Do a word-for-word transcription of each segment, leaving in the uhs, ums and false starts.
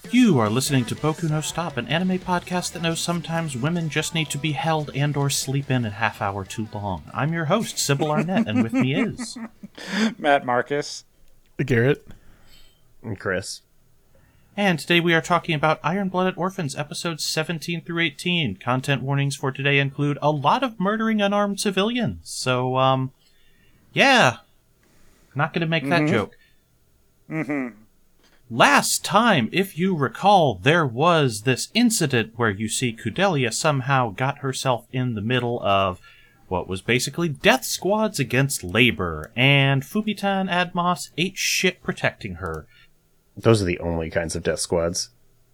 You are listening to Boku no Stop, an anime podcast that knows sometimes women just need to be held and or sleep in a half hour too long. I'm your host, Sybil Arnett, and with me is... Matt Marcus. Garrett. And Chris. And today we are talking about Iron-Blooded Orphans, episodes seventeen through eighteen. Content warnings for today include a lot of murdering unarmed civilians. So, um, yeah. Not gonna make that mm-hmm. joke. Mm-hmm. Last time, if you recall, there was this incident where you see Kudelia somehow got herself in the middle of what was basically death squads against labor, and Fumita and Admos ate shit protecting her. Those are the only kinds of death squads.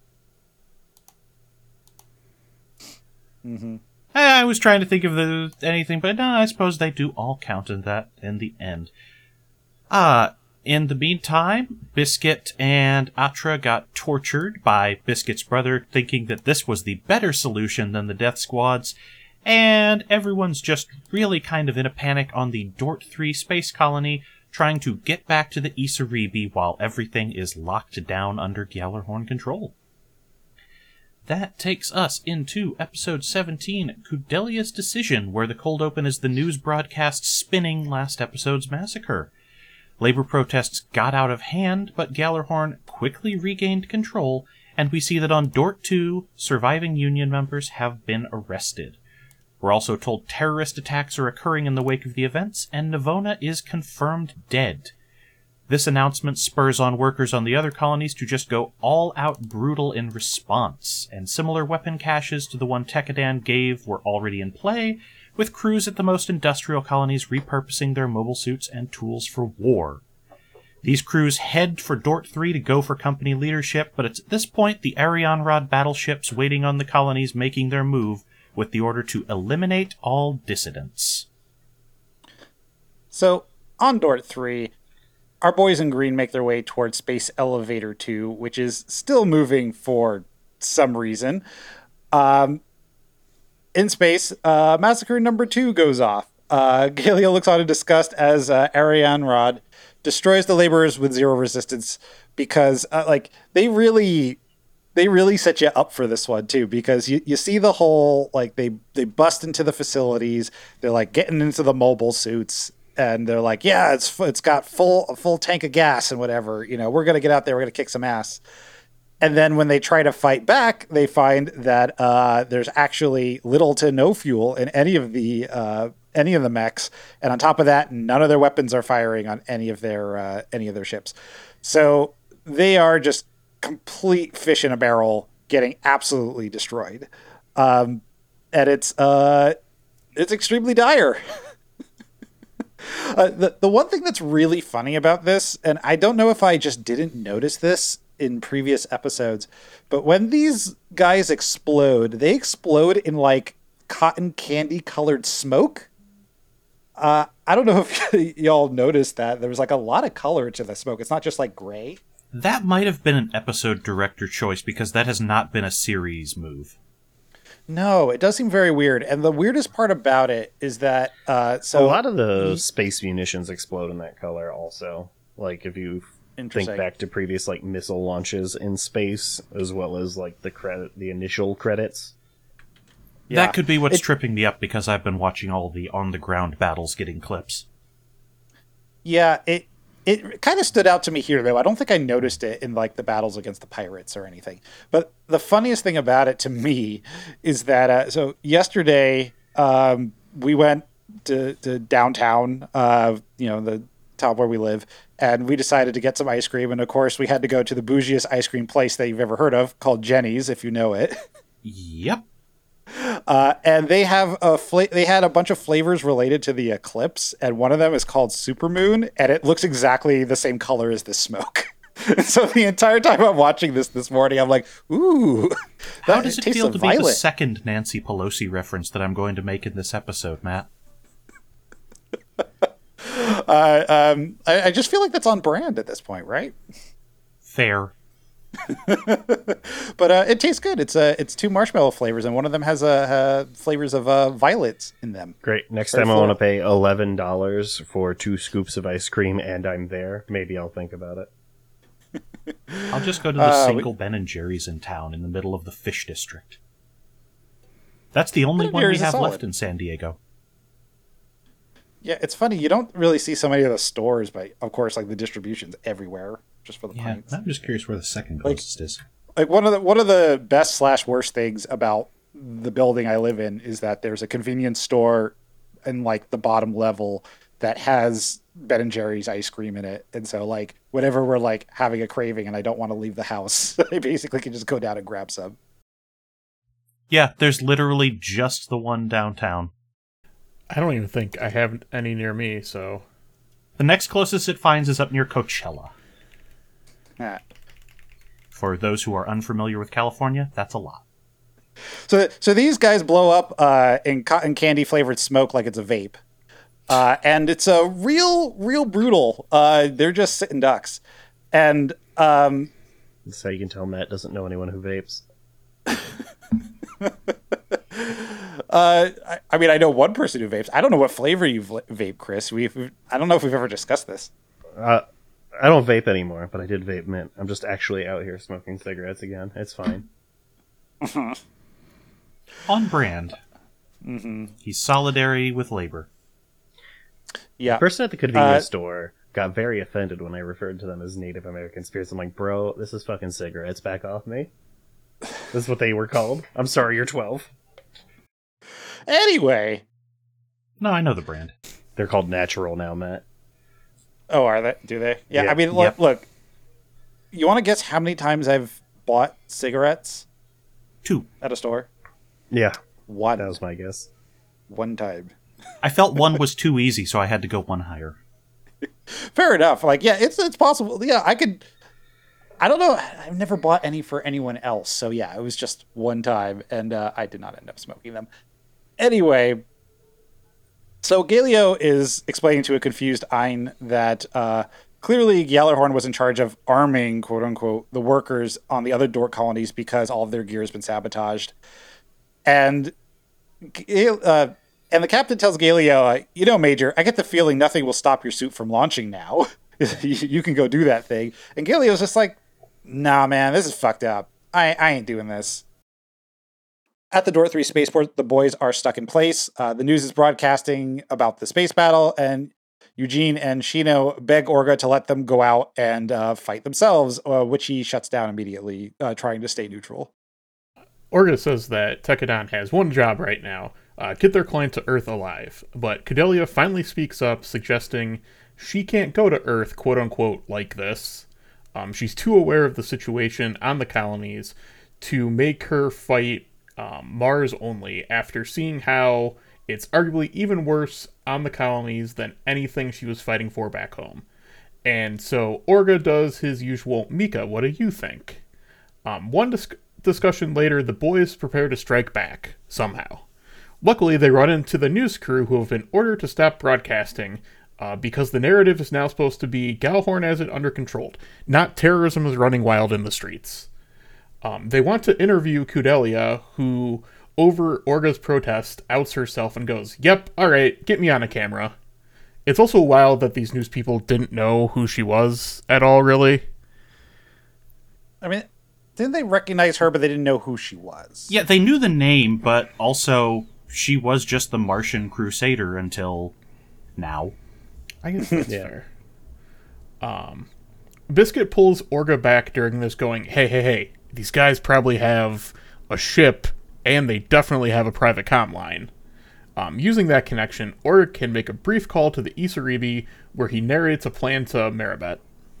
Mm-hmm. I was trying to think of the, anything, but no, I suppose they do all count in that in the end. Ah, uh, In the meantime, Biscuit and Atra got tortured by Biscuit's brother, thinking that this was the better solution than the death squads, and everyone's just really kind of in a panic on the Dort three space colony, trying to get back to the Isaribi while everything is locked down under Gjallarhorn control. That takes us into episode seventeen, Kudelia's Decision, where the cold open is the news broadcast spinning last episode's massacre. Labor protests got out of hand, but Gjallarhorn quickly regained control, and we see that on Dort two, surviving Union members have been arrested. We're also told terrorist attacks are occurring in the wake of the events, and Navona is confirmed dead. This announcement spurs on workers on the other colonies to just go all-out brutal in response, and similar weapon caches to the one Tekadan gave were already in play, with crews at the most industrial colonies repurposing their mobile suits and tools for war. These crews head for Dort three to go for company leadership, but it's at this point the Arianrod battleships waiting on the colonies making their move, with the order to eliminate all dissidents. So, on Dort three, our boys in green make their way towards Space Elevator two, which is still moving for some reason. Um... In space, uh, Massacre number two goes off. Uh, Galea looks on in disgust as uh, Arianrod destroys the laborers with zero resistance because, uh, like, they really, they really set you up for this one too. Because you, you see the whole, like, they they bust into the facilities. They're like getting into the mobile suits, and they're like, yeah, it's it's got full a full tank of gas and whatever. You know, we're gonna get out there. We're gonna kick some ass. And then when they try to fight back, they find that uh, there's actually little to no fuel in any of the uh, any of the mechs, and on top of that, none of their weapons are firing on any of their uh, any of their ships. So they are just complete fish in a barrel, getting absolutely destroyed, um, and it's uh, it's extremely dire. uh, the the one thing that's really funny about this, and I don't know if I just didn't notice this in previous episodes, but when these guys explode, they explode in like cotton candy colored smoke. Uh, I don't know if y'all noticed that. There was like a lot of color to the smoke. It's not just like gray. That might have been an episode director choice because that has not been a series move. No, it does seem very weird. And the weirdest part about it is that uh, so a lot of the space munitions explode in that color also. Like if you think back to previous like missile launches in space, as well as like the credit, the initial credits. Yeah. That could be what's it, tripping me up because I've been watching all the on-the-ground battles getting clips. Yeah, it it kind of stood out to me here, though. I don't think I noticed it in like the battles against the pirates or anything. But the funniest thing about it to me is that uh, so yesterday um, we went to, to downtown, uh, you know, the town where we live, and we decided to get some ice cream. And of course, we had to go to the bougiest ice cream place that you've ever heard of, called Jenny's, if you know it. Yep. Uh, and they have a fla- they had a bunch of flavors related to the eclipse, and one of them is called Supermoon, and it looks exactly the same color as the smoke. So the entire time I'm watching this this morning, I'm like, ooh. How does it, it feel to violet. be the second Nancy Pelosi reference that I'm going to make in this episode, Matt? Uh, um, I, I just feel like that's on brand at this point, right? Fair. But uh, it tastes good. It's uh, it's two marshmallow flavors, and one of them has uh, uh, flavors of uh, violets in them. Great. Next or time floral. I want to pay eleven dollars for two scoops of ice cream, and I'm there. Maybe I'll think about it. I'll just go to the Uh, single Ben and Jerry's in town in the middle of the fish district. That's the only Ben and one we Jerry's is have solid. left in San Diego. Yeah, it's funny. You don't really see so many of the stores, but of course, like the distribution's everywhere just for the Yeah, pints. I'm just curious where the second Like- closest is. Like one of the one of the best slash worst things about the building I live in is that there's a convenience store in like the bottom level that has Ben and Jerry's ice cream in it, and so like whenever we're like having a craving and I don't want to leave the house, I basically can just go down and grab some. Yeah, there's literally just the one downtown. I don't even think I have any near me, so... The next closest it finds is up near Coachella. Yeah. For those who are unfamiliar with California, that's a lot. So, so these guys blow up uh, in cotton candy flavored smoke like it's a vape, uh, and it's a real, real brutal. Uh, they're just sitting ducks, and um, That's how you can tell Matt doesn't know anyone who vapes. uh, I, I mean, I know one person who vapes. I don't know what flavor you v- vape, Chris. We've, we've, I don't know if we've ever discussed this. Uh, I don't vape anymore, but I did vape mint. I'm just actually out here smoking cigarettes again. It's fine. On brand. Mm-hmm. He's solidary with labor. Yeah, The person at the convenience Uh, store got very offended when I referred to them as Native American spirits. I'm like, bro, this is fucking cigarettes. Back off me. This is what they were called. I'm sorry, you're twelve. Anyway, No, I know the brand. They're called natural now, Matt. oh, are they? Do they? Yeah. Yeah. I mean, look, Yep. look. You want to guess how many times I've bought cigarettes Two. at a store? Yeah, One. that was my guess. One time. I felt one was too easy, so I had to go one higher. Fair enough. Like, yeah, it's it's possible. Yeah, I could. I don't know. I've never bought any for anyone else, so yeah, it was just one time, and uh, I did not end up smoking them. Anyway, so Galio is explaining to a confused Ein that uh, clearly Gjallarhorn was in charge of arming, quote unquote, the workers on the other Dork colonies because all of their gear has been sabotaged, and uh, and the captain tells Galio, uh, you know, Major, I get the feeling nothing will stop your suit from launching now. you, you can go do that thing. And Galio's just like, nah, man, this is fucked up. I, I ain't doing this. At the Dort three spaceport, the boys are stuck in place. Uh, the news is broadcasting about the space battle, and Eugene and Shino beg Orga to let them go out and uh, fight themselves, uh, which he shuts down immediately, uh, trying to stay neutral. Orga says that Tekkadan has one job right now, uh, get their client to Earth alive. But Kudelia finally speaks up, suggesting she can't go to Earth, quote-unquote, like this. Um, she's too aware of the situation on the colonies to make her fight um, Mars only, after seeing how it's arguably even worse on the colonies than anything she was fighting for back home. And so Orga does his usual, Mika, what do you think? Um, one dis- discussion later, the boys prepare to strike back, somehow. Luckily, they run into the news crew who have been ordered to stop broadcasting uh, because the narrative is now supposed to be Gjallarhorn has it under control, not terrorism is running wild in the streets. Um, they want to interview Kudelia, who, over Orga's protest, outs herself and goes, yep, alright, get me on a camera. It's also wild that these news people didn't know who she was at all, really. I mean, didn't they recognize her, but they didn't know who she was? Yeah, they knew the name, but also she was just the Martian Crusader until now. I guess that's Yeah. fair. Um, Biscuit pulls Orga back during this, going, hey, hey, hey, these guys probably have a ship, and they definitely have a private comm line. Um, using that connection, Orga can make a brief call to the Isaribi, where he narrates a plan to Maribet.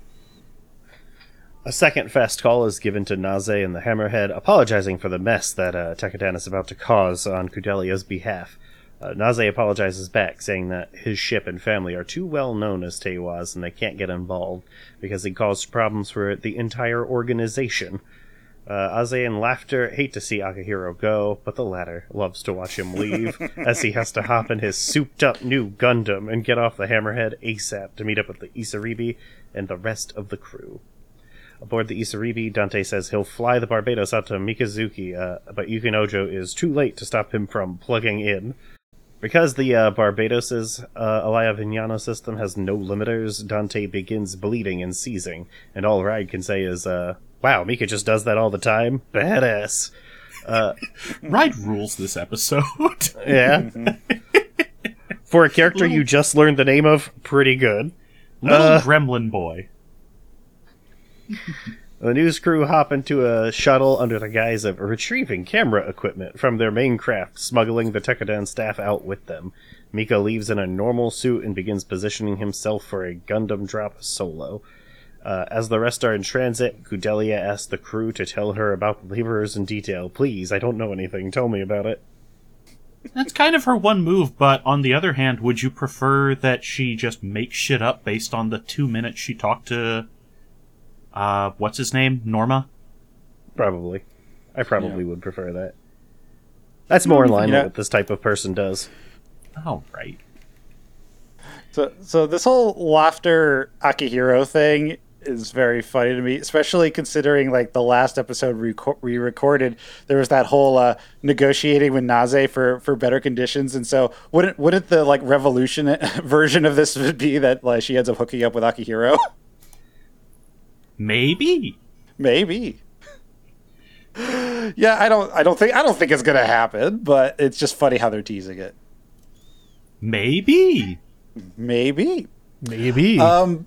A second fast call is given to Naze and the Hammerhead, apologizing for the mess that uh, Tekkadan is about to cause on Kudelia's behalf. Uh, Naze apologizes back, saying that his ship and family are too well known as Tewas and they can't get involved because he caused problems for the entire organization. Uh, Aze and Laughter hate to see Akihiro go, but the latter loves to watch him leave, as he has to hop in his souped-up new Gundam and get off the Hammerhead ASAP to meet up with the Isaribi and the rest of the crew. Aboard the Isaribi, Dante says he'll fly the Barbados out to Mikazuki, uh, but Yukinojo is too late to stop him from plugging in. Because the uh, Barbados' uh, Alaya Vignano system has no limiters, Dante begins bleeding and seizing, and all Ride can say is, uh, wow, Mika just does that all the time? Badass. Uh, Ride rules this episode. yeah. For a character you just learned the name of, pretty good. Little Uh, gremlin boy. The news crew hop into a shuttle under the guise of retrieving camera equipment from their main craft, smuggling the Tekadan staff out with them. Mika leaves in a normal suit and begins positioning himself for a Gundam drop solo. Uh, as the rest are in transit, Kudelia asks the crew to tell her about the laborers in detail. Please, I don't know anything. Tell me about it. That's kind of her one move, but on the other hand, would you prefer that she just make shit up based on the two minutes she talked to, uh, what's his name? Norma? Probably. I probably yeah. would prefer that. That's more in line yeah. with what this type of person does. Oh, right. So, so this whole laughter Akihiro thing is very funny to me, especially considering like the last episode we re-recorded, there was that whole uh, negotiating with Naze for, for better conditions, and so wouldn't wouldn't the like revolution version of this would be that like she ends up hooking up with Akihiro? Maybe, maybe. Yeah, I don't, I don't think, I don't think it's gonna happen, but it's just funny how they're teasing it. Maybe, maybe, maybe. Um.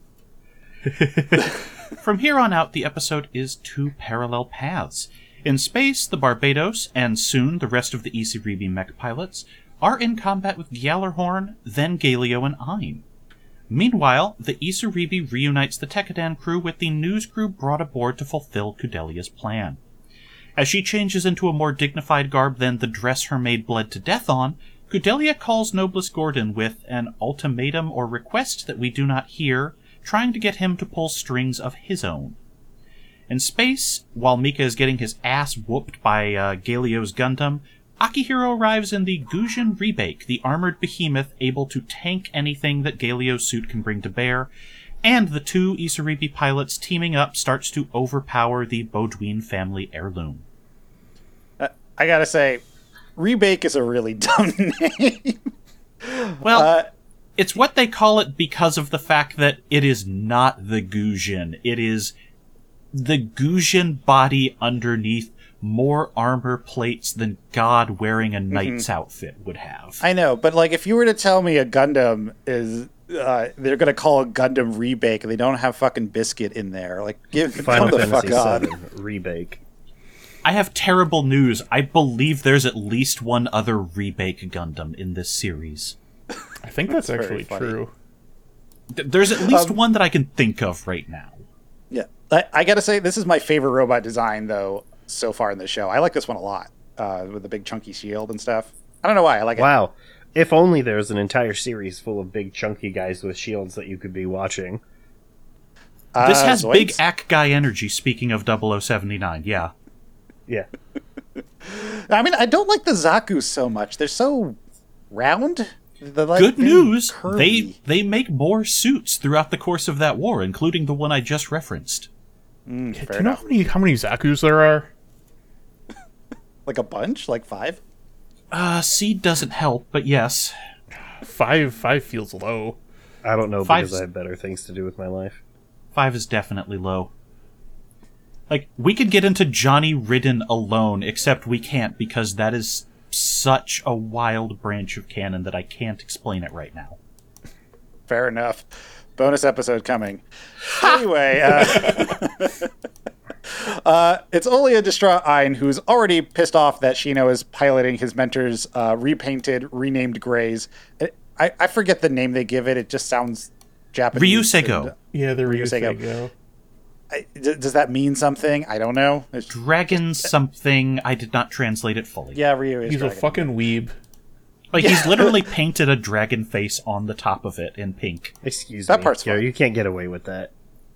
From here on out, the episode is two parallel paths. In space, the Barbados, and soon the rest of the Isiribi mech pilots, are in combat with Gjallarhorn, then Galio and Ein. Meanwhile, the Isiribi reunites the Tekadan crew with the news crew brought aboard to fulfill Kudelia's plan. As she changes into a more dignified garb than the dress her maid bled to death on, Kudelia calls Nobliss Gordon with an ultimatum or request that we do not hear, trying to get him to pull strings of his own. In space, while Mika is getting his ass whooped by uh, Galio's Gundam, Akihiro arrives in the Gujin Rebake, the armored behemoth able to tank anything that Galio's suit can bring to bear, and the two Isiribi pilots teaming up starts to overpower the Bodwin family heirloom. Uh, I gotta say, Rebake is a really dumb name. Well... Uh, It's what they call it because of the fact that it is not the Gujin. It is the Gujin body underneath more armor plates than God wearing a knight's mm-hmm. outfit would have. I know, but like if you were to tell me a Gundam is, uh, they're going to call a Gundam Rebake and they don't have fucking Biscuit in there, like give Final the Fantasy fuck on. seven Rebake. I have terrible news. I believe there's at least one other Rebake Gundam in this series. I think that's, that's actually true. There's at least um, one that I can think of right now. Yeah. I, I gotta say, this is my favorite robot design, though, so far in the show. I like this one a lot, uh, with the big chunky shield and stuff. I don't know why, I like it. Wow. If only there was an entire series full of big chunky guys with shields that you could be watching. Uh, this has Zoids? big Ak Guy energy, speaking of double oh seventy-nine, yeah. Yeah. I mean, I don't like the Zaku so much. They're so round. Like, good news, curvy. they they make more suits throughout the course of that war, including the one I just referenced. Mm, yeah, do you know how many, how many Zakus there are? Like a bunch? Like five? Uh, seed doesn't help, but yes. Five five feels low. I don't know Five's, because I have better things to do with my life. Five is definitely low. Like, we could get into Johnny Ridden alone, except we can't because that is such a wild branch of canon that I can't explain it right now. Fair enough. Bonus episode coming. Anyway, uh, uh, it's only a distraught Ein who's already pissed off that Shino is piloting his mentor's uh, repainted, renamed Greys. I, I forget the name they give it. It just sounds Japanese. Ryuseigo. And, uh, Yeah, the Ryuseigo. Ryuseigo. I, d- does that mean something? I don't know. It's, Dragon something. I did not translate it fully. yeah, Ryu is He's dragon. a fucking weeb. Like, he's literally painted a dragon face on the top of it in pink. Excuse That me. part's Yo, fine. you can't get away with that.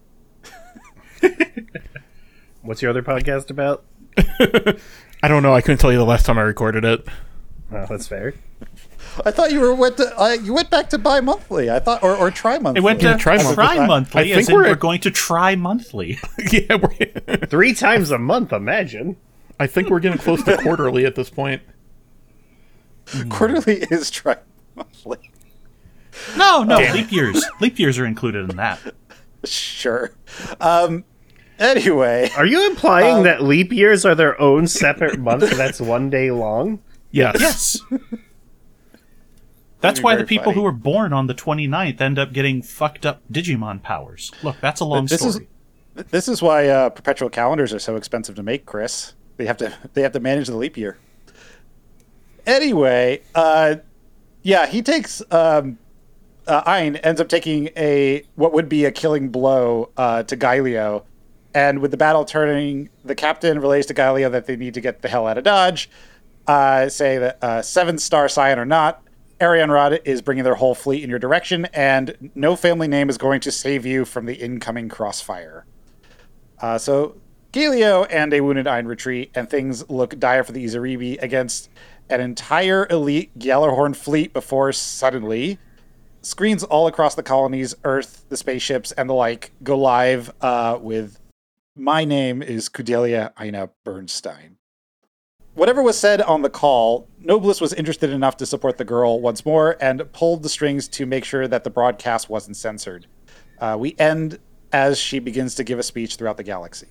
What's your other podcast about? I don't know. I couldn't tell you the last time I recorded it. Oh, that's fair. I thought you were went to, uh, you went back to bi-monthly. I thought, or, or tri-monthly. It went to Yeah, try tri-monthly. monthly. I think as in we're we're at- going to try monthly. Yeah, we're, Three times a month, imagine. I think we're getting close to quarterly at this point. Quarterly is tri No, no, Damn. leap years. Leap years are included in that. Sure. Um, anyway, Are you implying that leap years are their own separate month that's one day long? Yes. Yes. That's be why the very people funny. who were born on the twenty-ninth end up getting fucked up Digimon powers. Look, that's a long This is- story. this is why uh, perpetual calendars are so expensive to make, Chris. They have to they have to manage the leap year. Anyway, uh, yeah, he takes um, uh, Ein ends up taking a what would be a killing blow uh, to Gaelio, and with the battle turning, the captain relays to Gaelio that they need to get the hell out of Dodge. Uh, say that uh, seven star Scion or not, Arianrod is bringing their whole fleet in your direction, and no family name is going to save you from the incoming crossfire. Uh, so Gaelio and a wounded Ein retreat, and things look dire for the Izaribi against an entire elite Gjallarhorn fleet before suddenly screens all across the colonies, Earth, the spaceships, and the like go live uh, with "My name is Kudelia Aina Bernstein." Whatever was said on the call, Nobilis was interested enough to support the girl once more and pulled the strings to make sure that the broadcast wasn't censored. Uh, we end as she begins to give a speech throughout the galaxy.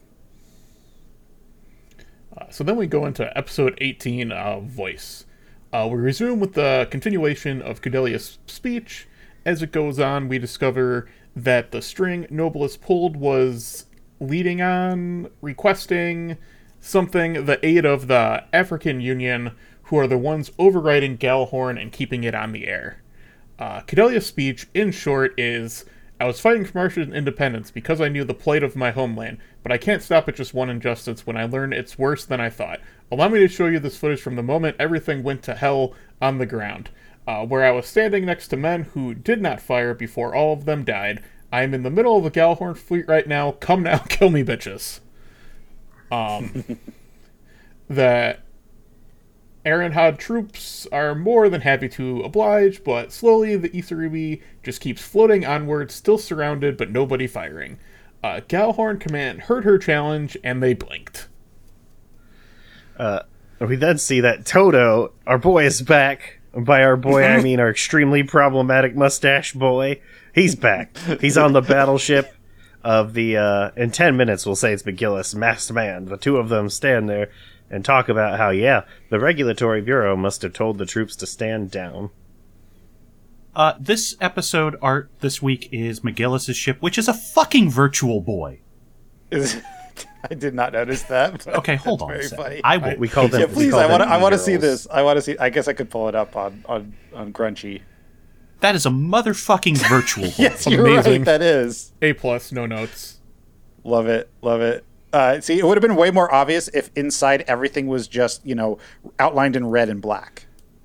Uh, so then we go into episode eighteen of Voice. Uh, we resume with the continuation of Cudelia's speech. As it goes on, we discover that the string Nobilis pulled was leading on, requesting something, the aid of the African Union, who are the ones overriding Gjallarhorn and keeping it on the air. Uh, Cudelia's speech, in short, is, I was fighting for Martian independence because I knew the plight of my homeland, but I can't stop at just one injustice when I learn it's worse than I thought. Allow me to show you this footage from the moment everything went to hell on the ground, uh, where I was standing next to men who did not fire before all of them died. I am in the middle of the Gjallarhorn fleet right now. Come now, kill me, bitches. Um, the Arianrod troops are more than happy to oblige, but slowly the Isaribi just keeps floating onward, still surrounded, but nobody firing. Uh, Gjallarhorn Command heard her challenge, and they blinked. Uh, we then see that Toto, our boy, is back. By our boy, I mean our extremely problematic mustache boy. He's back. He's on the battleship of the, uh, in ten minutes, we'll say it's McGillis, masked man. The two of them stand there and talk about how, yeah, the Regulatory Bureau must have told the troops to stand down. Uh, this episode art this week is McGillis' ship, which is a fucking virtual boy. Is- I did not notice that. but Okay, hold that's on a very second. funny. I will. We call them. Yeah, we please. call I want. them I want to see e-girls. this. I want to see. I guess I could pull it up on on on Grunchy. That is a motherfucking virtual boy. Yes, you're Amazing. right. That is. A plus, no notes. Love it. Love it. Uh, see, it would have been way more obvious if inside everything was just, you know, outlined in red and black.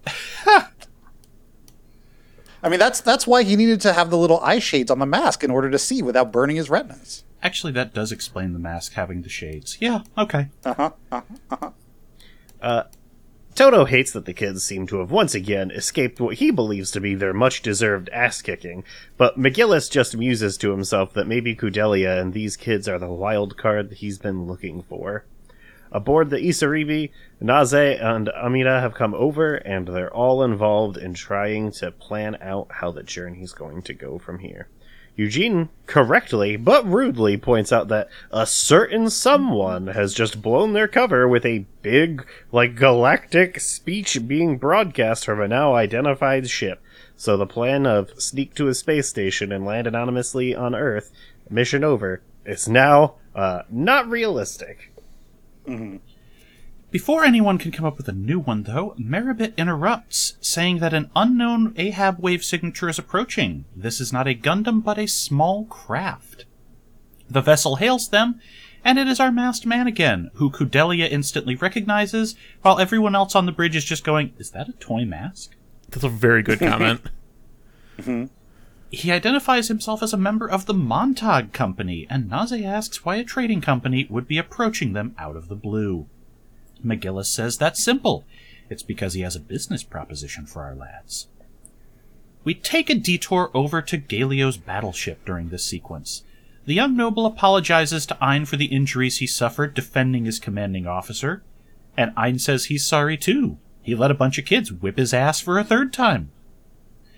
I mean, that's that's why he needed to have the little eye shades on the mask in order to see without burning his retinas. Actually, that does explain the mask having the shades. Yeah, okay. Uh-huh. uh-huh, uh-huh. Uh, Toto hates that the kids seem to have once again escaped what he believes to be their much-deserved ass-kicking, but McGillis just muses to himself that maybe Kudelia and these kids are the wild card that he's been looking for. Aboard the Isaribi, Naze and Amida have come over, and they're all involved in trying to plan out how the journey's going to go from here. Eugene correctly, but rudely, points out that a certain someone has just blown their cover with a big, like, galactic speech being broadcast from a now identified ship. So the plan of sneak to a space station and land anonymously on Earth, mission over, is now, uh, not realistic. Mm-hmm. Before anyone can come up with a new one, though, Meribit interrupts, saying that an unknown Ahab wave signature is approaching. This is not a Gundam, but a small craft. The vessel hails them, and it is our masked man again, who Kudelia instantly recognizes, while everyone else on the bridge is just going, is that a toy mask? That's a very good comment. Mm-hmm. He identifies himself as a member of the Montag Company, and Naze asks why a trading company would be approaching them out of the blue. McGillis says that's simple. It's because he has a business proposition for our lads. We take a detour over to Galio's battleship during this sequence. The young noble apologizes to Ein for the injuries he suffered defending his commanding officer, and Ein says he's sorry too. He let a bunch of kids whip his ass for a third time.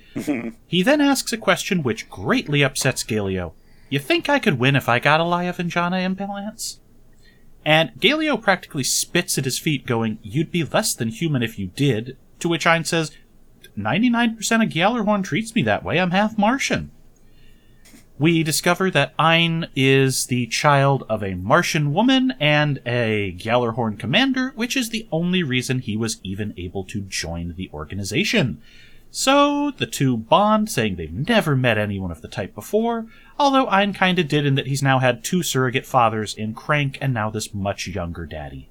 He then asks a question which greatly upsets Galio. You think I could win if I got a Laya-Vijana imbalance? And Galio practically spits at his feet, going, you'd be less than human if you did, to which Ein says, ninety-nine percent of Gjallarhorn treats me that way, I'm half Martian. We discover that Ein is the child of a Martian woman and a Gjallarhorn commander, which is the only reason he was even able to join the organization. So, the two bond, saying they've never met anyone of the type before, although Ein kinda did in that he's now had two surrogate fathers in Crank and now this much younger daddy.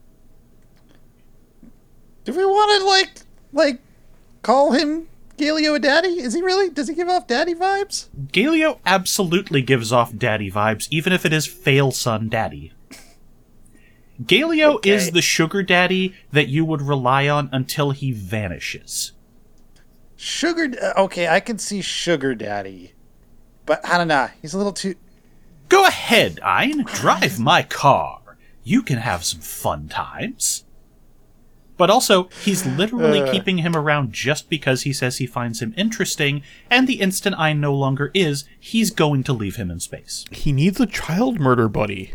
Do we want to, like, like, call him Galio a daddy? Is he really? Does he give off daddy vibes? Galio absolutely gives off daddy vibes, even if it is fail son daddy. Galio Okay. is the sugar daddy that you would rely on until he vanishes. Sugar, okay, I can see sugar daddy. But I don't know, he's a little too... Go ahead, Ein, drive my car. You can have some fun times. But also, he's literally Uh. keeping him around just because he says he finds him interesting, and the instant Ein no longer is, he's going to leave him in space. He needs a child murder buddy.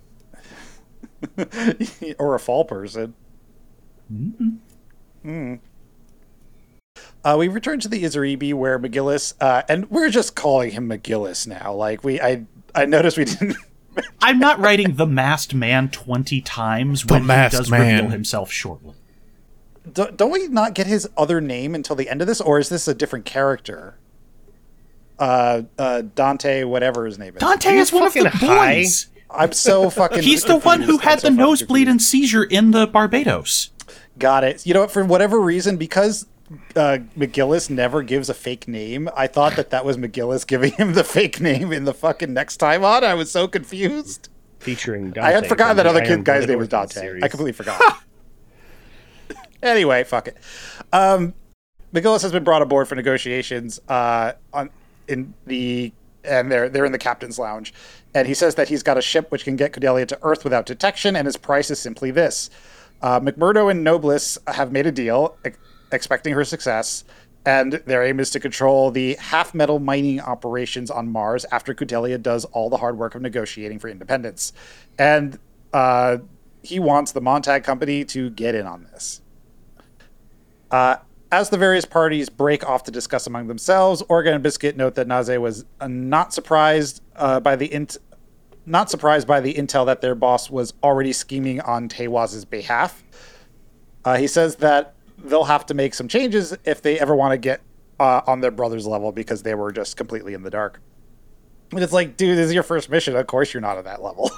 or a fall person. Mm-hmm. Mm. Uh, we return to the Izaribi where McGillis, uh, and we're just calling him McGillis now. Like, we, I, I noticed we didn't... I'm not writing the masked man twenty times The when he Masked does Man. reveal himself shortly. Do, don't we not get his other name until the end of this, or is this a different character? Uh, uh, Dante, whatever his name is. Dante is one of the fucking high? boys. I'm so fucking... He's the one who confused. had I'm so the fucking nosebleed confused. and seizure in the Barbados. Got it. You know what? For whatever reason, because uh, McGillis never gives a fake name, I thought that that was McGillis giving him the fake name in the fucking next time on. I was so confused. Featuring Dante I had forgotten from that the other Iron kid guy's Blooded name was Orphans Dante. series. I completely forgot. Anyway, fuck it. Um, McGillis has been brought aboard for negotiations uh, on in the and they're they're in the captain's lounge, and he says that he's got a ship which can get Cordelia to Earth without detection, and his price is simply this: uh, McMurdo and Nobliss have made a deal, ex- expecting her success, and their aim is to control the half metal mining operations on Mars after Cordelia does all the hard work of negotiating for independence, and uh, he wants the Montag Company to get in on this. Uh, as the various parties break off to discuss among themselves, Orga and Biscuit note that Naze was uh, not surprised uh, by the int- not surprised by the intel that their boss was already scheming on Tewaz's behalf. Uh, he says that they'll have to make some changes if they ever want to get uh, on their brother's level because they were just completely in the dark. And it's like, dude, this is your first mission. Of course you're not at that level.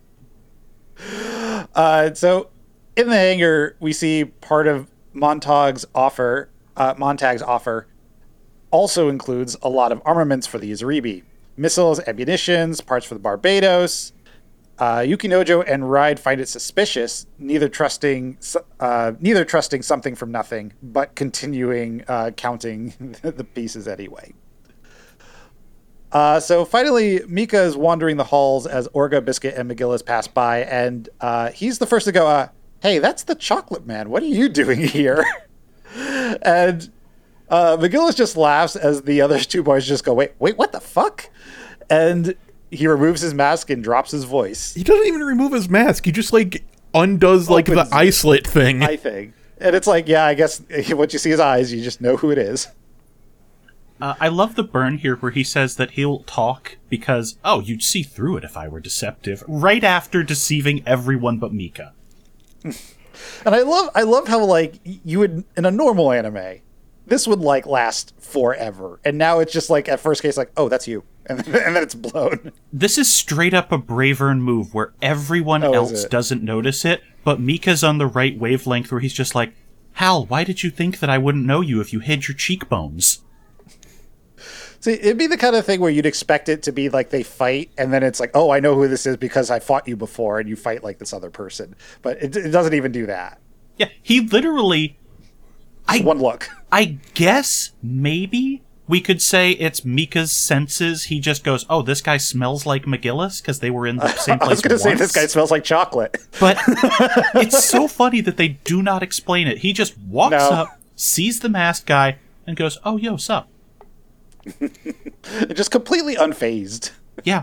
uh, so in the hangar, we see part of Montag's offer, uh, Montag's offer also includes a lot of armaments for the Izaribi. Missiles, ammunitions, parts for the Barbados. Uh, Yukinojo and Ride find it suspicious, neither trusting uh, neither trusting something from nothing, but continuing uh, counting the pieces anyway. Uh, so finally, Mika is wandering the halls as Orga, Biscuit, and McGillis pass by, and uh, he's the first to go, uh, hey, that's the chocolate man. What are you doing here? and uh, McGillis just laughs as the other two boys just go, wait, wait, what the fuck? And he removes his mask and drops his voice. He doesn't even remove his mask. He just, like, undoes, like, Opens the eye slit thing. I think. And it's like, yeah, I guess once you see his eyes, you just know who it is. Uh, I love the burn here where he says that he'll talk because, oh, you'd see through it if I were deceptive, right after deceiving everyone but Mika. And I love I love how, like, you would, in a normal anime, this would, like, last forever. And now it's just, like, at first case, like, oh, that's you. And then, and then it's blown. This is straight up a Bravern move where everyone Oh, is else it? doesn't notice it, but Mika's on the right wavelength where he's just like, Hal, why did you think that I wouldn't know you if you hid your cheekbones? See, it'd be the kind of thing where you'd expect it to be like they fight, and then it's like, oh, I know who this is because I fought you before, and you fight like this other person. But it, it doesn't even do that. Yeah, he literally... I, One look. I guess maybe we could say it's Mika's senses. He just goes, oh, this guy smells like McGillis because they were in the same place I was going to say once. this guy smells like chocolate. But it's so funny that they do not explain it. He just walks No. up, sees the masked guy, and goes, "Oh, yo, sup?" Just completely unfazed. Yeah.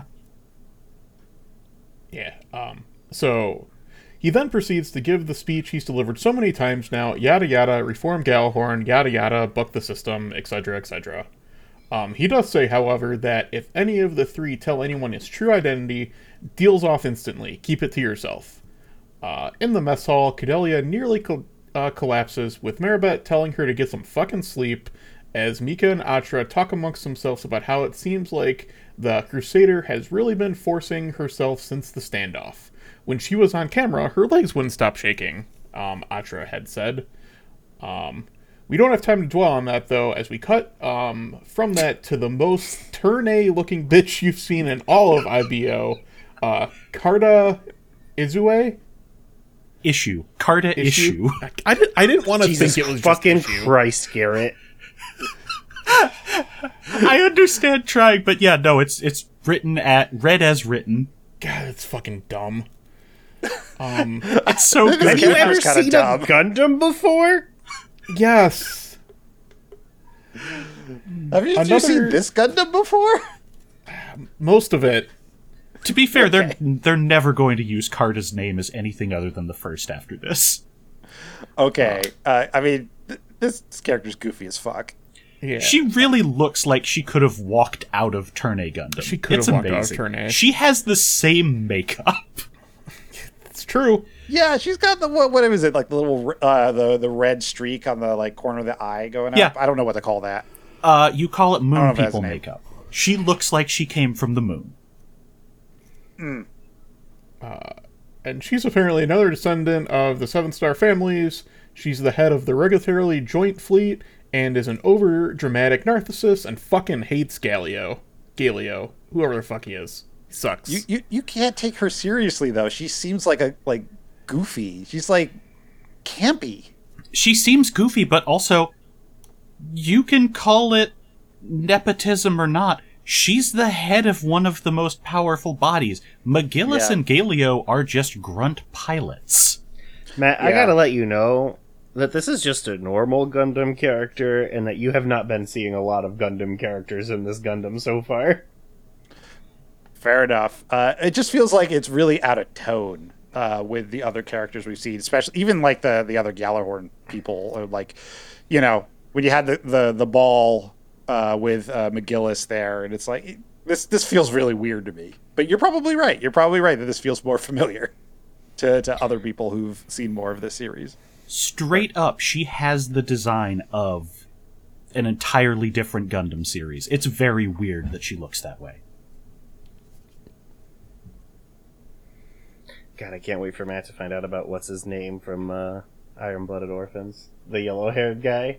Yeah. Um. So he then proceeds to give the speech he's delivered so many times now, yada yada, reform Gjallarhorn, yada yada, buck the system, et cetera, et cetera. Um, he does say, however, that if any of the three tell anyone his true identity, deals off instantly. Keep it to yourself. Uh, in the mess hall, Kudelia nearly co- uh, collapses, with Meribet telling her to get some fucking sleep, as Mika and Atra talk amongst themselves about how it seems like the Crusader has really been forcing herself since the standoff. When she was on camera, her legs wouldn't stop shaking, um, Atra had said. Um... We don't have time to dwell on that, though, as we cut um, from that to the most turn-A-looking bitch you've seen in all of I B O, uh, Carta Izue? Issue. Carta issue. I, I, did, I didn't want to Jesus think it was fucking just issue. Christ, Garrett. I understand trying, but yeah, no, it's it's written at read as written. God, it's fucking dumb. Um, It's so This good. Have you ever character's kinda seen dumb. a Gundam before? yes. Have you, Another- you seen this Gundam before? Most of it. To be fair, they're they're never going to use Carta's name as anything other than the first after this. Okay. Uh, I mean, th- this, this character's goofy as fuck. Yeah. She really looks like she could have walked out of Turn A Gundam. She could It's have walked out of amazing. Turn A. She has the same makeup. It's true. Yeah, she's got the what? What is it? Like the little uh, the the red streak on the like corner of the eye going Yeah. up. I don't know what to call that. Uh, you call it I don't know moon if that's people a name. makeup. She looks like she came from the moon. And she's apparently another descendant of the Seven Star families. She's the head of the regularly joint fleet and is an over-dramatic narcissist and fucking hates Galio. Galio. Whoever the fuck he is. He sucks. You, you you can't take her seriously though. She seems like a like goofy. She's like campy. She seems goofy, but also, you can call it nepotism or not. She's the head of one of the most powerful bodies. McGillis Yeah. and Galio are just grunt pilots. Matt, I Yeah. gotta let you know that this is just a normal Gundam character, and that you have not been seeing a lot of Gundam characters in this Gundam so far. Fair enough. Uh, it just feels like it's really out of tone uh, with the other characters we've seen, especially even like the the other Gjallarhorn people, or like, you know, when you had the the, the ball uh, with uh, McGillis there, and it's like this this feels really weird to me. But you're probably right. You're probably right that this feels more familiar to to other people who've seen more of this series. Straight up, she has the design of an entirely different Gundam series. It's very weird that she looks that way. God, I can't wait for Matt to find out about what's his name from uh, Iron Blooded Orphans. The yellow-haired guy.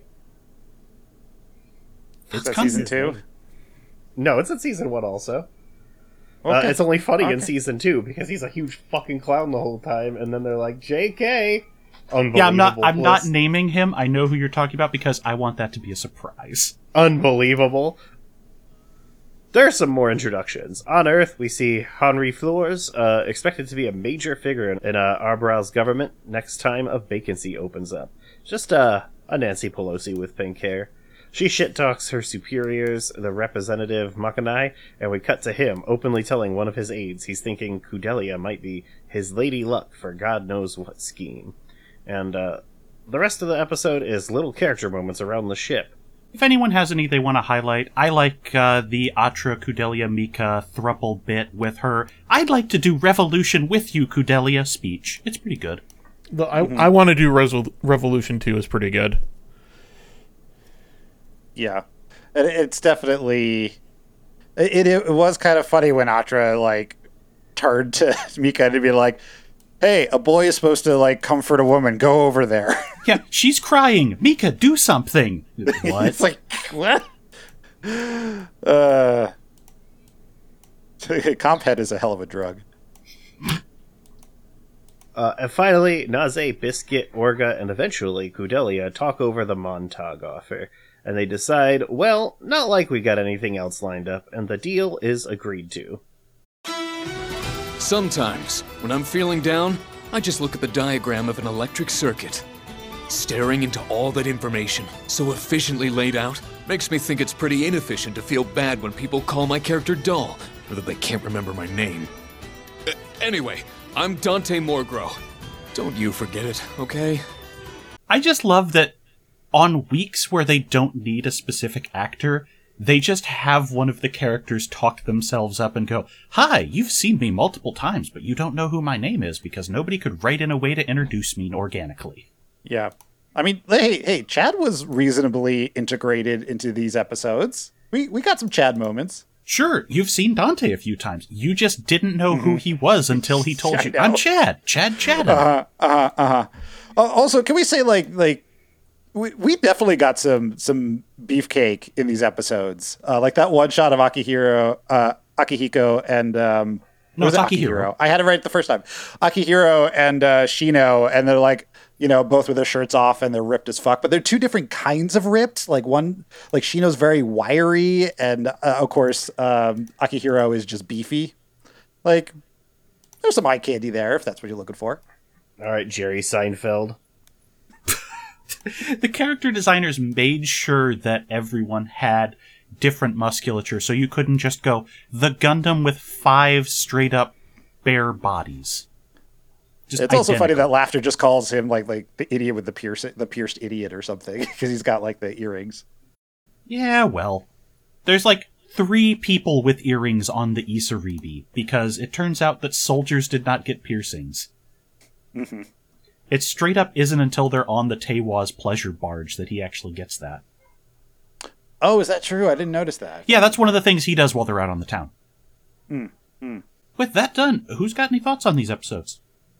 Is It's that coming. season two? No, it's in season one also. Uh, Okay. it's only funny in Okay. season two because he's a huge fucking clown the whole time, and then they're like, J K! Unbelievable. Yeah, I'm not. I'm not Bliss. naming him. I know who you're talking about because I want that to be a surprise. Unbelievable. There are some more introductions. On Earth, we see Henry Flores, uh, expected to be a major figure in, in uh, Arbrow's government next time a vacancy opens up. Just uh, a Nancy Pelosi with pink hair. She shit-talks her superiors, the representative Makanai, and we cut to him openly telling one of his aides he's thinking Kudelia might be his lady luck for God knows what scheme. And uh, the rest of the episode is little character moments around the ship. If anyone has any they want to highlight, I like uh, the Atra Kudelia Mika thruple bit with her "I'd like to do revolution with you, Kudelia" speech. It's pretty good. The, I, I want to do Resol- Revolution two is pretty good. Yeah, it, it's definitely. It, it was kind of funny when Atra like turned to Mika to be like, "Hey, a boy is supposed to like comfort a woman. Go over there." Yeah, she's crying. Mika, do something. What? It's like what? Uh, Comphead is a hell of a drug. Uh, and finally, Naze, Biscuit, Orga, and eventually Kudelia talk over the Montag offer. And they decide, well, not like we got anything else lined up, and the deal is agreed to. Sometimes, when I'm feeling down, I just look at the diagram of an electric circuit. Staring into all that information, so efficiently laid out, makes me think it's pretty inefficient to feel bad when people call my character dull, or that they can't remember my name. Uh, anyway, I'm Dante Morgro. Don't you forget it, okay? I just love that on weeks where they don't need a specific actor, they just have one of the characters talk themselves up and go, "Hi, you've seen me multiple times, but you don't know who my name is because nobody could write in a way to introduce me organically." Yeah. I mean, hey, hey, Chad was reasonably integrated into these episodes. We we got some Chad moments. Sure, you've seen Dante a few times. You just didn't know who he was until he told I you, know. "I'm Chad, Chad Chad." Uh-huh, uh-huh, uh-huh. Uh, also, can we say, like, like we, we definitely got some some beefcake in these episodes. Uh, like that one shot of Akihiro, uh, Akihiko and... Um, No, was it's it Akihiro. I had it right the first time. Akihiro and uh, Shino, and they're like, you know, both with their shirts off and they're ripped as fuck, but they're two different kinds of ripped. Like one, like Shino's very wiry, and uh, of course, um, Akihiro is just beefy. Like, there's some eye candy there if that's what you're looking for. All right, Jerry Seinfeld. The character designers made sure that everyone had different musculature, so you couldn't just go, the Gundam with five straight up bare bodies. Just It's also funny identical. that Laughter just calls him like like the idiot with the pierced the pierced idiot or something because he's got like the earrings. Yeah, well, there's like three people with earrings on the Isaribi because it turns out that soldiers did not get piercings. Mm-hmm. It straight up isn't until they're on the Tewa's pleasure barge that he actually gets that. Oh, is that true? I didn't notice that. Yeah, that's one of the things he does while they're out on the town. Mm, mm. With that done, who's got any thoughts on these episodes?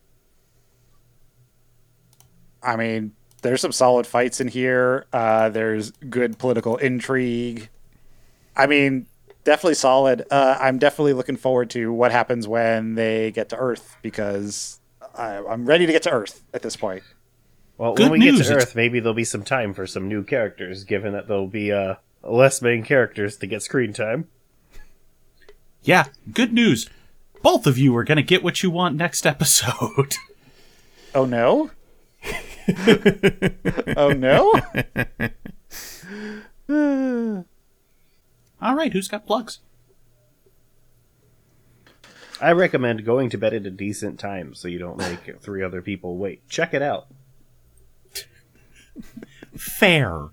I mean, there's some solid fights in here. Uh, there's good political intrigue. I mean, definitely solid. Uh, I'm definitely looking forward to what happens when they get to Earth because I, I'm ready to get to Earth at this point. Well, Good when we news, get to it's- Earth, maybe there'll be some time for some new characters, given that there'll be uh, less main characters to get screen time. Yeah, good news. Both of you are going to get what you want next episode. Oh no! Oh no! All right, who's got plugs? I recommend going to bed at a decent time so you don't make three other people wait. Check it out. Fair.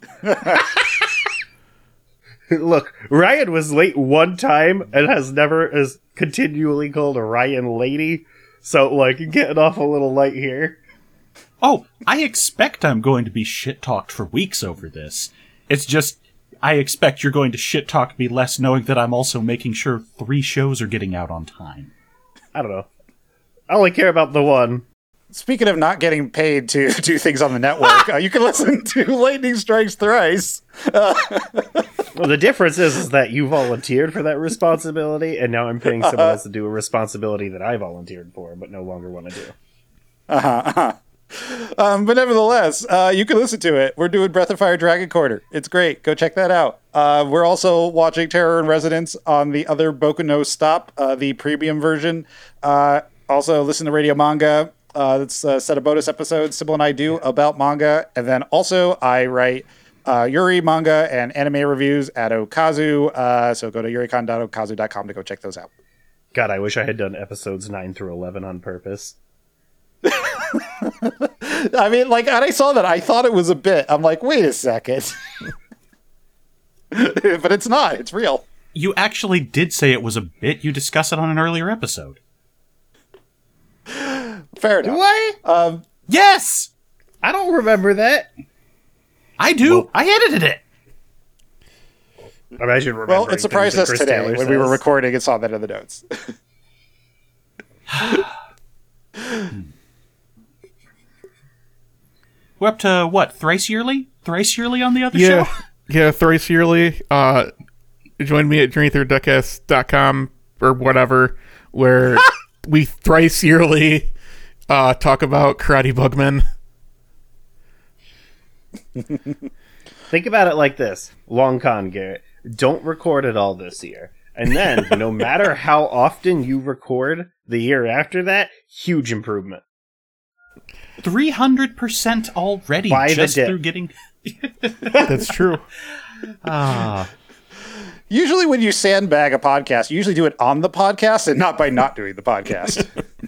Look, Ryan was late one time and has never is continually called a Ryan lady. So, like, getting off a little light here. Oh, I expect I'm going to be shit-talked for weeks over this. It's just, I expect you're going to shit-talk me less knowing that I'm also making sure three shows are getting out on time. I don't know. I only care about the one. Speaking of not getting paid to do things on the network, uh, you can listen to Lightning Strikes Thrice. Uh, Well, the difference is, is that you volunteered for that responsibility, and now I'm paying someone else to do a responsibility that I volunteered for, but no longer want to do. Uh-huh, uh-huh. Um, but nevertheless, uh, you can listen to it. We're doing Breath of Fire Dragon Quarter. It's great. Go check that out. Uh, we're also watching Terror in Residence on the other Boku no Stop, uh, the premium version. Uh, also, listen to Radio Manga. Uh, that's a set of bonus episodes Sybil and I do about manga. And then also, I write uh, Yuri manga and anime reviews at Okazu. Uh, so go to yurikon dot okazu dot com to go check those out. God, I wish I had done episodes nine through eleven on purpose. I mean, like, and I saw that. I thought it was a bit. I'm like, wait a second. But it's not. It's real. You actually did say it was a bit. You discussed it on an earlier episode. Fair enough. What? Um, Yes! I don't remember that. I do. Well- I edited it. Imagine remembering well, it surprised things us that Chris today Taylor when we were says. recording and saw that in the notes. We're up to, what, thrice yearly? Thrice yearly on the other Yeah, show? yeah, thrice yearly. Uh, join me at journey through duckcast dot com or whatever, where we thrice yearly uh, talk about Karate Bugman. Think about it like this. Long con, Garrett. Don't record it all this year. And then, no matter how often you record the year after that, huge improvement. three hundred percent already By the just dip. through getting... That's true. Ah, Usually when you sandbag a podcast, you usually do it on the podcast and not by not doing the podcast.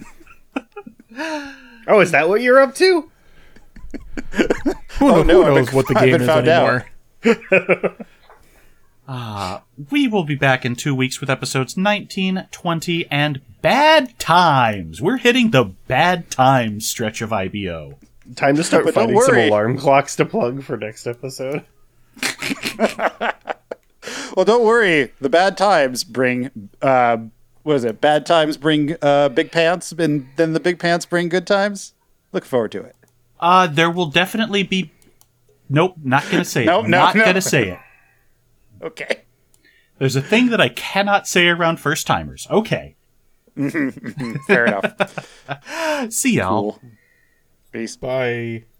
Oh, is that what you're up to? Who, Oh, who no, I've knows been- what the I've game been is found out. anymore? we will be back in two weeks with episodes nineteen, twenty, and Bad Times. We're hitting the Bad Times stretch of I B O. Time to start But don't finding some worry. alarm clocks to plug for next episode. Well, don't worry. The bad times bring, uh, what is it? Bad times bring uh, big pants, and then the big pants bring good times. Look forward to it. Uh, there will definitely be... Nope, not gonna say Nope, it. no, not no. gonna say it. Okay. There's a thing that I cannot say around first-timers. Okay. Fair enough. See y'all. Cool. Peace. Bye.